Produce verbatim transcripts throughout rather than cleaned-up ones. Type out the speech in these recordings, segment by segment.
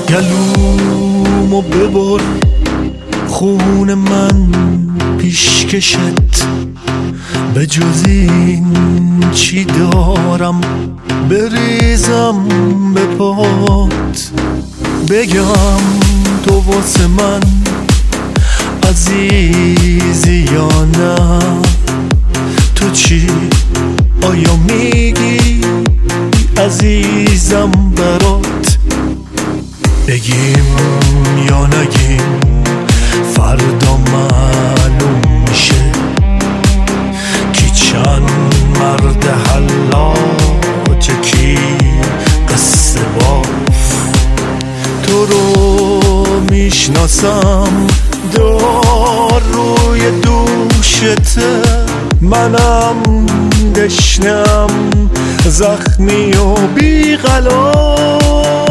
گلومو ببر خون من پیشکشت، به جز این چی دارم بریزم به پات، بگم تو واسه من عزیزی یا نه؟ تو چی؟ آیا میگی عزیزم برات؟ بگیم یا نگیم فردا معلوم میشه کی چند مرد حلاج کی قصه باف. تو رو میشناسم دار روی دوشته، منم دشنم زخمی و بی‌غلاف.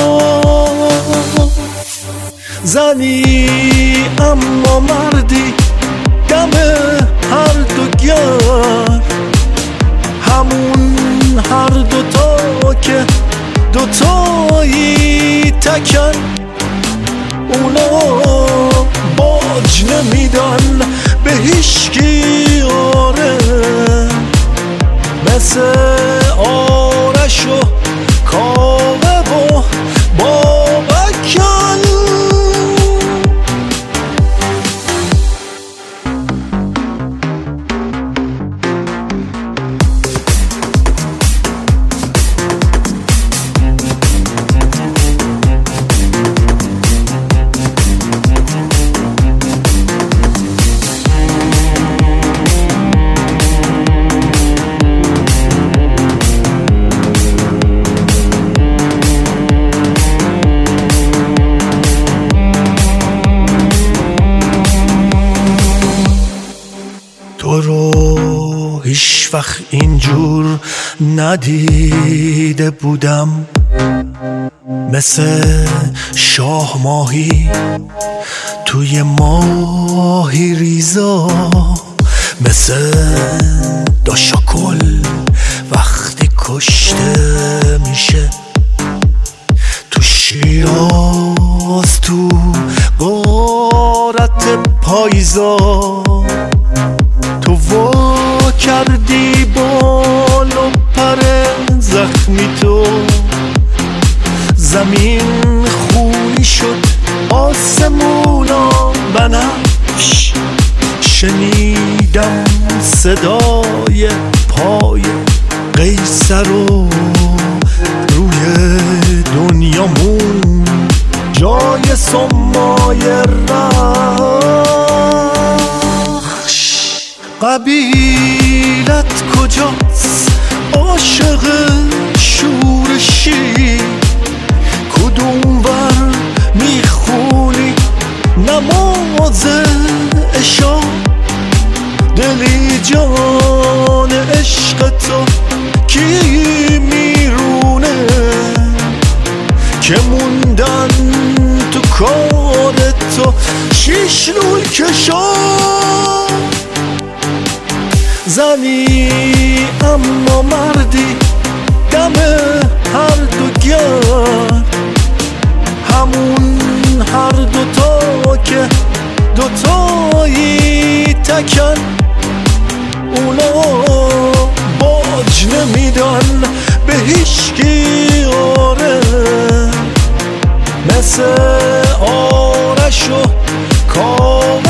زنی اما مردی دم هر دو گر، همون هر دوتا که دوتایی تکن. اونا باج نمیدن به هیچکی، آره مثل آرش و کاوه و بابکن. تو رو هیچ وقت اینجور ندیده بودم، مثل شاه ماهی توی ماهی ریزا، مثل داشاکل وقتی کشته میشه تو شیراز تو غارت پاییزا. تو وا کردی بال و پر زخمی، تو زمین خونی شد آسمونا بنفش. شنیدم صدای پای قیصر رو روی دنیامون جای سمای رخش. قبیلت کجاست عاشق شورشی؟ کدوم ور میخونی نماز عشا؟ دلی جان عشق تو کی میرونه که موندن تو کار تو شیش لول کشا؟ زنی اما مردی دم هر دو گر، همون هر دوتا که دوتایی تکن. اونا باج نمیدن به هیچکی، آره مثل آرش و کاوه